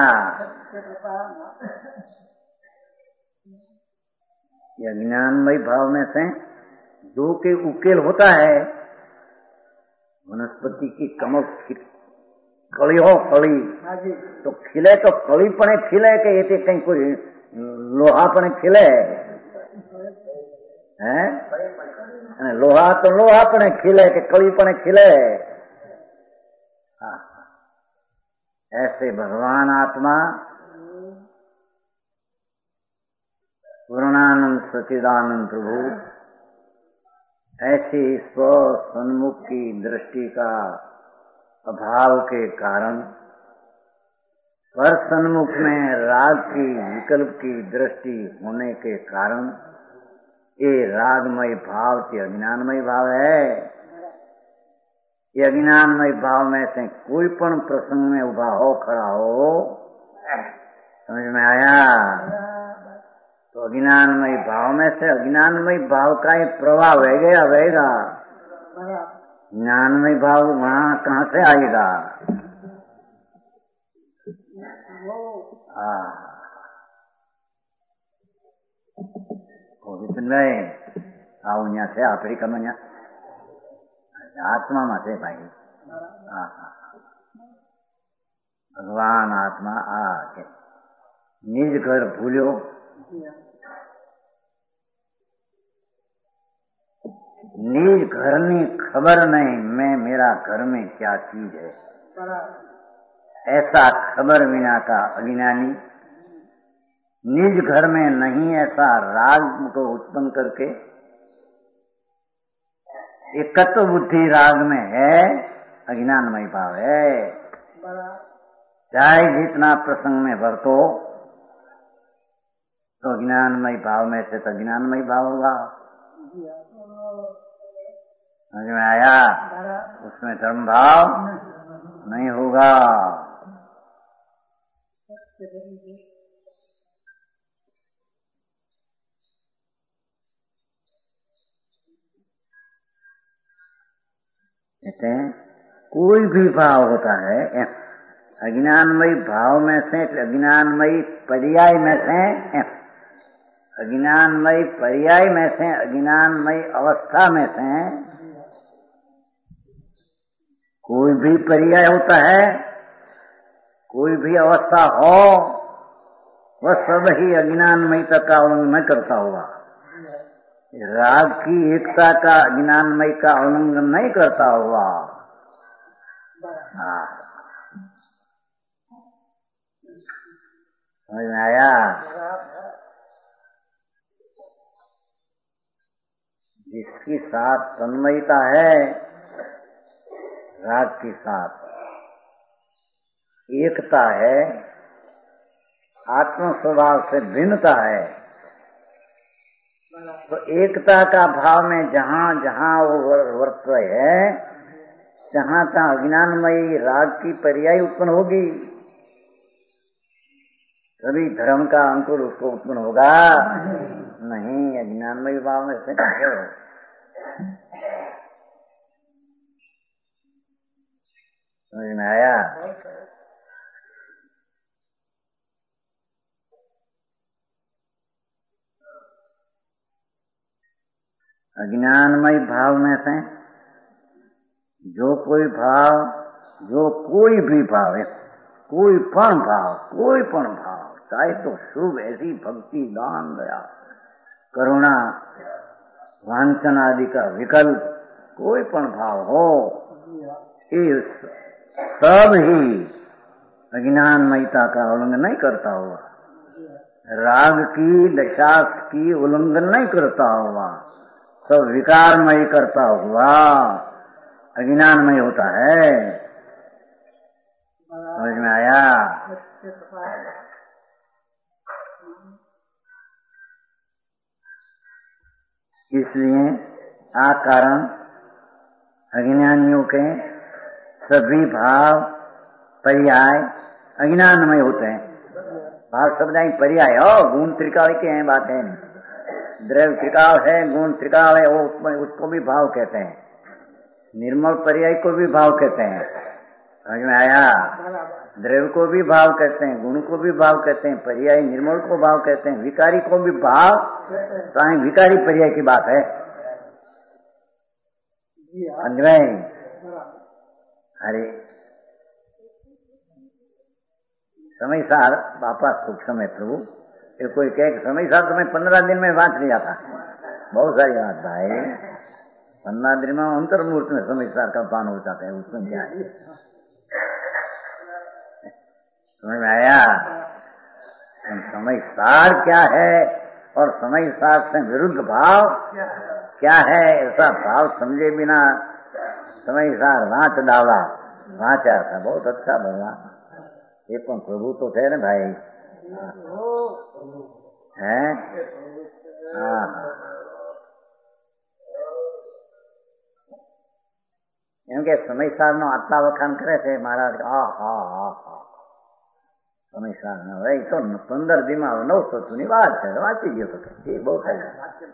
ये अज्ञानमय भाव में से जो के उकेल होता है, वनस्पति की कमल कली हो, कली तो खिले तो कली पने खिले के ये कहीं कोई लोहा पने खिले हैं? लोहा तो लोहा पने खिले के कली पने खिले। ऐसे भगवान आत्मा पूर्णानंद सच्चिदानंद प्रभु ऐसी स्व सन्मुख की दृष्टि का अभाव के कारण पर सन्मुख में राग की विकल्प की दृष्टि होने के कारण ये रागमय भाव के अज्ञानमय भाव है। ये अज्ञानमय भाव में से कोई पण प्रसंग में उभा हो, खड़ा हो, समझ में आया? तो अज्ञानमय भाव में से अज्ञानमय भाव का ही प्रभाव है गया रहेगा, ज्ञानमय भाव वहां कहां से आएगा? હા વિપિનભાઈ આવું ત્યાં છે આફ્રિકામાં ત્યાં આત્મામાં છે ભાઈ. હા હા ભગવાન આત્મા આ છે. નિજ ઘર ભૂલ્યો निज घर में खबर नहीं मैं मेरा घर में क्या चीज है. ऐसा खबर बिना का अज्ञानी निज घर में नहीं ऐसा राग को उत्पन्न करके एकत्व बुद्धि राग में है अज्ञानमय भाव है. चाहे जितना प्रसंग में बरतो तो अज्ञानमय भाव में से तो अज्ञानमय भाव होगा. समझ में आया? उसमें धर्म भाव नहीं होगा. कहते हैं कोई भी भाव होता है अज्ञानमयी भाव में से अज्ञानमयी पर्याय में से अज्ञानमयी पर्याय में से अज्ञानमयी अवस्था में से कोई भी पर्याय होता है, कोई भी अवस्था हो, वह सब ही अज्ञानमयता का उल्लंघन करता हुआ राग की एकता का अज्ञानमय का उल्लंघन नहीं करता हुआ. हाँ समझ में आया? जिसकी साथ तन्मयता है राग के साथ एकता है, आत्म स्वभाव से भिन्नता है, तो एकता का भाव में जहाँ जहाँ वो वर्त है जहाँ तहाँ अज्ञानमयी राग की पर्याय उत्पन्न होगी. तभी धर्म का अंकुर उसको उत्पन्न होगा. नहीं अज्ञानमयी भाव में से समझ में आया? अज्ञानमय भाव में से जो कोई भाव जो कोई भी भाव है कोई पण भाव कोई पण भाव चाहे तो शुभ ऐसी भक्ति दान दया करुणा वांछन आदि का विकल्प कोई पण भाव हो इस सब ही अज्ञानमयता का उल्लंघन नहीं करता हुआ, राग की दशा की उल्लंघन नहीं करता हुआ, सब विकारमय करता हुआ अज्ञानमय होता है. समझ में आया? इसलिए आ कारण अज्ञानियों के सभी भाव पर्याय अज्ञानमय होते हैं. भाव शब्द पर्याय हो गुण त्रिकाल के हैं, बात है. द्रव्य त्रिकाल है, गुण त्रिकाल है, वो उसको भी भाव कहते हैं. निर्मल पर्याय को भी भाव कहते हैं. समझ में आया? द्रव्य को भी भाव कहते हैं, गुण को भी भाव कहते हैं, पर्याय निर्मल को भाव कहते हैं, विकारी को भी भाव. तो विकारी पर्याय की बात है. अन्वय अरे समय सार बापा सुख समय प्रभु ये कोई कहे समय सार तो मैं पंद्रह दिन में बांट लिया था. बहुत सारी बात भाई, पंद्रह दिन में अंतर मुहूर्त में समय सार का पान हो जाता है. उसमें क्या है? समझ में आया? समय सार क्या है और समय सार से विरुद्ध भाव क्या है, ऐसा भाव समझे बिना समय सार वाँच डाला वाँचा था. बहुत अच्छा बोला. ये पण प्रभु तो थे ना भाई हैं? हाँ એમ કે સમયસાર નો આટલા વખાણ કરે છે મહારાજ. હા હા હા હા સમયસાર નો હવે તો પંદર દિનમાં નવસો ની વાત છે, વાંચી ગયો તો એ બહુ થાય.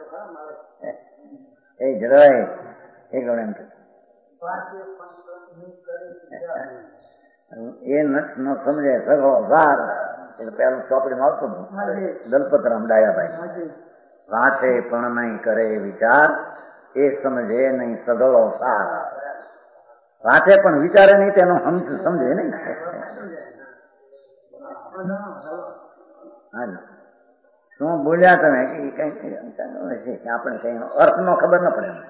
એ જરાય એક એમ એ ન સમજે સગો સાર એટલે પેલું ચોપડીમાં આવતું હતું દલપતરામ ડાયાભાઈ, વાંચે પણ નહીં કરે વિચાર, એ સમજે નહીં સગળો સાર. વાંચે પણ વિચારે નહીં તેનો સમજે નહીં. શું બોલ્યા તમે કઈ આપણે કઈ અર્થ નો ખબર ન પડે.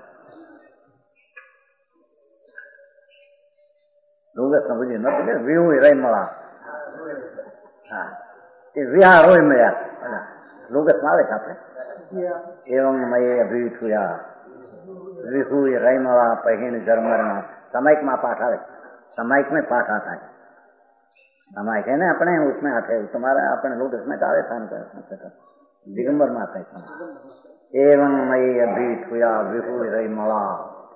લોગસ નો બુજી નથી વિહુ રહી મળા. હા એ વિહાર હોય મળ્યા લોગસ માં આવે છે આપણે એવમ મય અભિથુયા વિહુ રહી મળા પહેણ જર્મરમાં समायिक में पाठ आवे, समायिक में पाठ आता है. समायिक है ना अपने उसमें आते है, तुम्हारा अपने लोग इसमें आवे था दिगंबर में आता है. एवं मई अभीत हुआ विभु रही मला.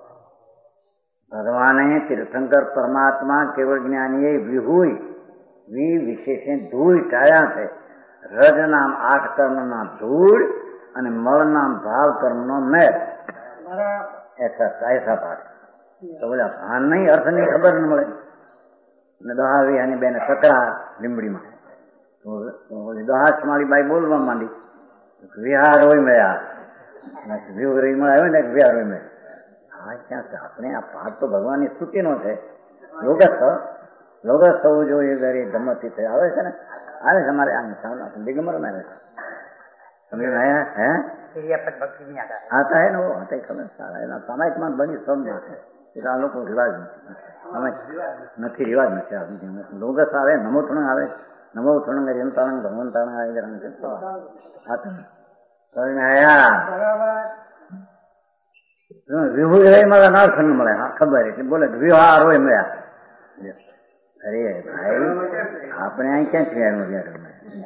भगवान तीर्थंकर परमात्मा केवल ज्ञानी विभु वी विशेष धूल टाया थे. रज नाम आठ कर्म ना धूल અને મળ નામ ભાવ કર્મ નો મેળ. ऐसा ऐसा पाठ તો બોલા ભાન નહીં, અર્થ ની ખબર ન મળે. ને દોહાવી આની બેને સકરા લીમડીમાં દોહાસ મારી બાઈ બોલવા માંડી વિહાર હોય મેળા વિહરી મળ્યા ને વિહાર હોય મેળ. હા ક્યાં આપણે આ પાઠ તો ભગવાનની સ્તુતિનો છે. લોગસ લોગસ થવું જોઈએ દરેક ધમતી થઈ આવે છે ને આવે છે અમારે આ દિગંબર માં આવે છે. समझ में आया है? भक्ति नहीं आता आता है ना वो आता ही खबर सारा है ना. सामायिक में बड़ी समझ है એટલે આ લોકો રિવાજ નથી, રિવાજ નથી આપી. લોગસ આવે, નમો થણ આવે, નમો થણ જનતાણ ભગવંતાણ આવે વિહુ મારા ના ખંડ મળે. હા ખબર એટલે બોલે વિહાર હોય મળ્યા. અરે ભાઈ આપણે અહીં ક્યાં થયા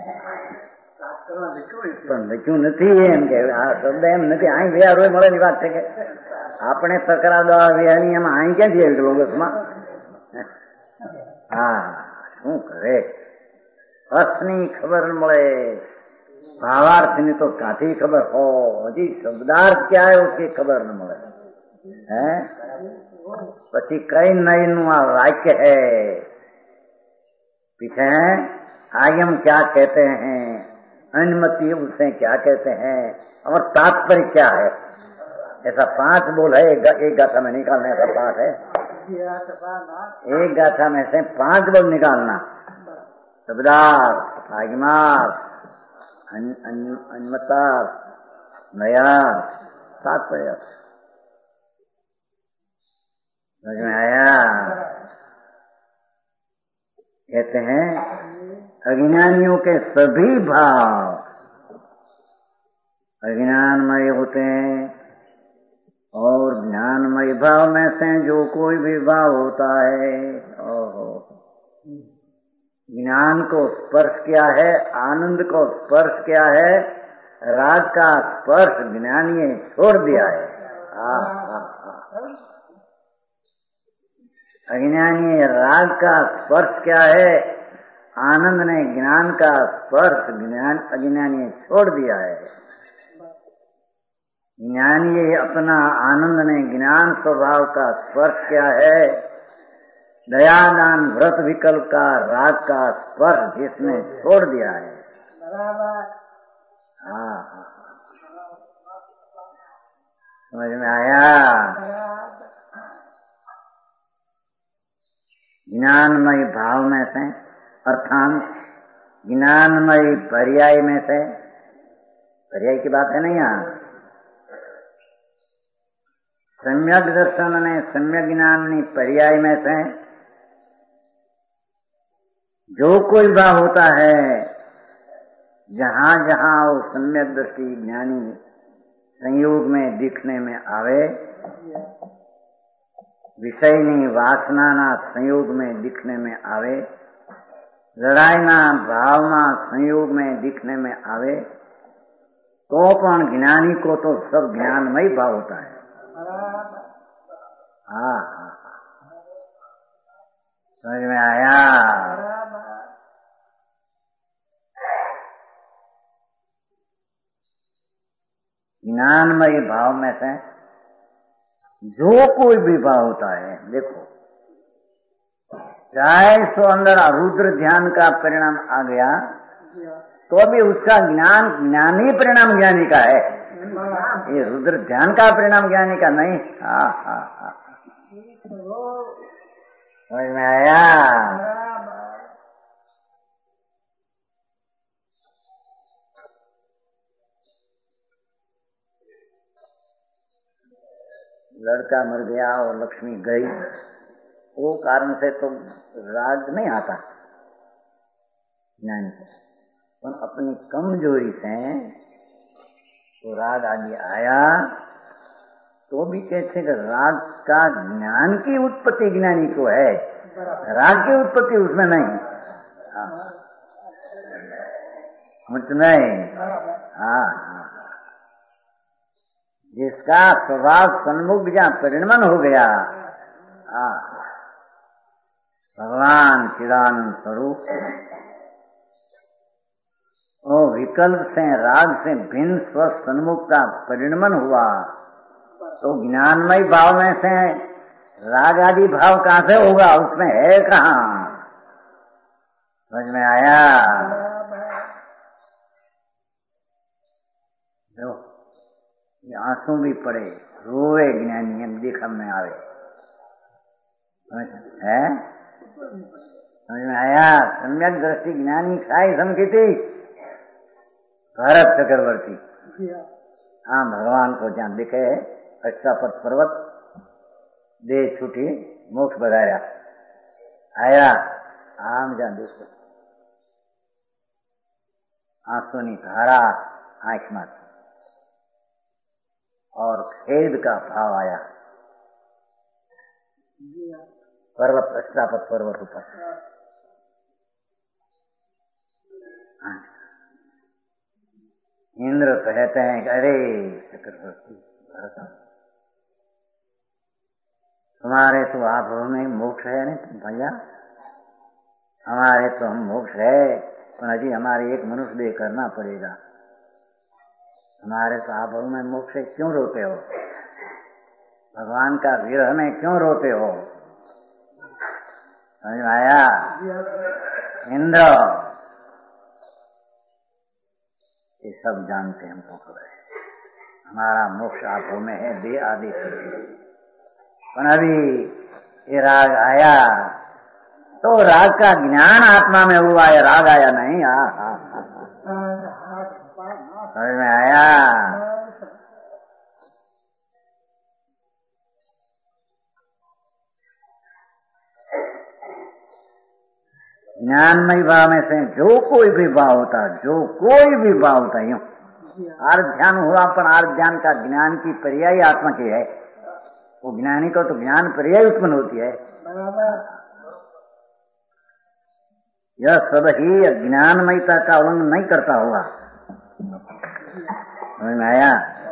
પણ લખ્યું નથી એમ કે આ શબ્દ એમ નથી. અહીં વિહાર હોય મળે ની વાત છે કે આપણે સકરા દવા વિહારની એમાં અહીં ક્યાંથી આવી લોગસમાં. હા શું કરે અર્થની ખબર મળે, ભાવાર્થ ની તો કાથી ખબર હો, હજી શબ્દાર્થ ક્યાં આવ્યો તે ખબર ન મળે. હે પછી કઈ નઈ નું આ વાક્ય है पीछे आयम क्या कहते हैं, अनुमति उसे क्या कहते हैं और तात्पर्य क्या है. ऐसा पांच बोल है एक, एक गाथा में निकालने का पाठ है. एक गाथा में से पांच बोल निकालना. शब्दार्थ, आगमार्थ, अन्मतार्थ, नयार्थ, तात्पर्य. समझ में आया? कहते हैं अज्ञानियों के सभी भाव अज्ञानमय होते हैं और ज्ञानमय भाव में से जो कोई भी भाव होता है, ओहो ज्ञान को स्पर्श किया है, आनंद को स्पर्श किया है, राग का स्पर्श ज्ञानी ने छोड़ दिया है. आ, आ, आ. अज्ञानी राग का स्पर्श क्या है, आनंद ने ज्ञान का स्पर्श ज्ञान अज्ञानी ने छोड़ दिया है. ज्ञानी अपना आनंद ने ज्ञान स्वभाव का स्पर्श क्या है, दयादान व्रत विकल्प का राग का स्पर्श जिसने छोड़ दिया है. हाँ समझ में आया? ज्ञानमय भाव में से अर्थात ज्ञानमय पर्याय में से, पर्याय की बात है ना यहाँ, सम्यक दर्शन ने सम्यक ज्ञान पर्याय में से जो कोई भाव होता है, जहां जहां वो सम्यक दृष्टि ज्ञानी संयोग में दिखने में आवे, विषयनी वासना संयोग में दिखने में आवे, लड़ाईना भावना संयोग में दिखने में आवे, तो पण ज्ञानी को तो सब ज्ञानमय भाव होता है. हाँ समझ में आया? ज्ञानमय भाव में से जो कोई भी भाव होता है, देखो चाहे सो अंदर रुद्र ध्यान का परिणाम आ गया तो भी उसका ज्ञान ज्ञानी परिणाम ज्ञानी का है, ये रुद्र ध्यान का परिणाम ज्ञानी का नहीं। हाँ हाँ हाँ, समझ में आया? लड़का मर गया और लक्ष्मी गई, वो कारण से तो राग नहीं आता ज्ञानी को, पर अपनी कमजोरी से तो राग आदि आया तो भी कहते कि राग का ज्ञान की उत्पत्ति ज्ञानी को है, राग की उत्पत्ति उसमें नहीं। मुझ नहीं। हाँ हाँ, जिसका स्वभाव सन्मुख या परिणमन हो गया, हाँ, भगवान चिदानंद स्वरूप वो विकल्प से राग से भिन्न स्व सन्मुख का परिणमन हुआ तो ज्ञानमय भाव में से राग आदि भाव कहां से होगा, उसमें है कहां? समझ में आया? जो आंसू भी पड़े, रोवे ज्ञानी, हम देखा में आवे, है? समझ में आया? सम्यक दृष्टि ज्ञानी खाई समझती भरत चक्रवर्ती, हाँ, भगवान को जहाँ दिखे अष्टापद पर्वत दे छूटी मोक्ष बधाया आया, आम जहाँ देखो आंसू धारा आंख में और खेद का भाव आया, पर्वत अष्टापद पर्वत ऊपर। इंद्र कहते हैं कि अरे चक्रवर्ती भरत, तुम्हारे तो आप में मोक्ष है नहीं भैया, हमारे तो हम मोक्ष है, पर अभी हमारे एक मनुष्य देह करना पड़ेगा, हमारे तो आप में मोक्ष है, क्यों रोते हो? भगवान का विरह में क्यों रोते हो? समझ में आया? इंद्र ये सब जानते हैं, हमको खबर है हमारा मोक्ष आप में है, दे आदि। पर अभी ये राग आया तो राग का ज्ञान आत्मा में हुआ है, राग आया नहीं। आ, आ, आ, आ। समझ में आया? ज्ञानमय भाव में से जो कोई भी भाव होता, जो कोई भी भाव होता, यूं आर्थ ध्यान हुआ, पर आर्थ ध्यान का ज्ञान की पर्याय आत्मा की है, वो ज्ञानी को तो ज्ञान पर्याय उत्पन्न होती है। यह सब ही अज्ञानमयता का उल्लंघन नहीं करता हुआ। समझ में आया?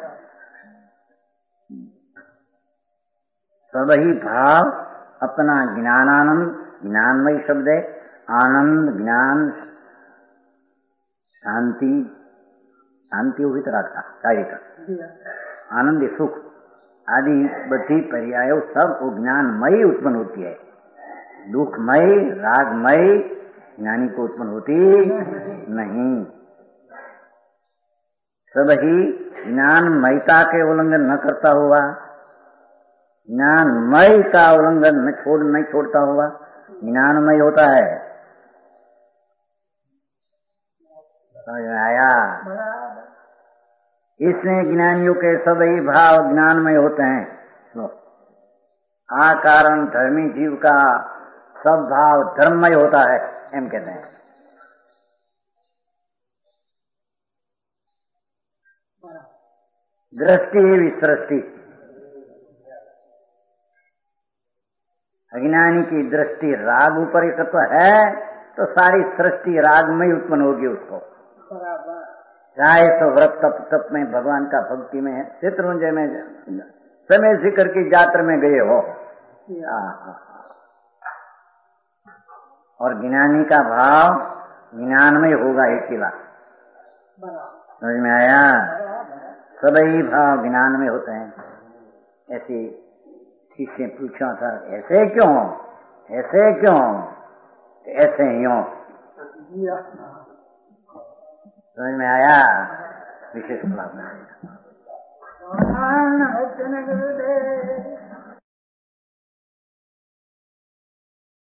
सब ही भाव अपना ज्ञानानंद, ज्ञानमय शब्द है, आनंद, ज्ञान, शांति, शांति हुई तरह का शारीरिक आनंद, सुख आदि बधी पर्यायों सब वो ज्ञानमयी उत्पन्न होती है। दुखमय, रागमय ज्ञानी को उत्पन्न होती नहीं। सब ही ज्ञानमयता के उल्लंघन न करता हुआ, ज्ञानमय का उल्लंघन न छोड़ नहीं छोड़ता हुआ ज्ञानमय होता है। समझ में आया? इसलिए ज्ञानियों के सभी भाव ज्ञानमय होते हैं। आ कारण धर्मी जीव का सब भाव धर्ममय होता है, एम कहते हैं। दृष्टि विसृष्टि, अज्ञानी की दृष्टि राग ऊपर एकत्व है तो सारी सृष्टि रागमय उत्पन्न होगी उसको। चाहे तो व्रत तप तप में भगवान का भक्ति में, शत्रुंजय में समय जिक्र की यात्रा में गए हो, और ज्ञानी का भाव ज्ञानमय होगा एक किला। समझ में आया? सभी भाव ज्ञानमय होते हैं। ऐसी किसी पूछा था, ऐसे क्यों, ऐसे क्यों? ऐसे ही हो। समझ में आया? विशेष क्लास में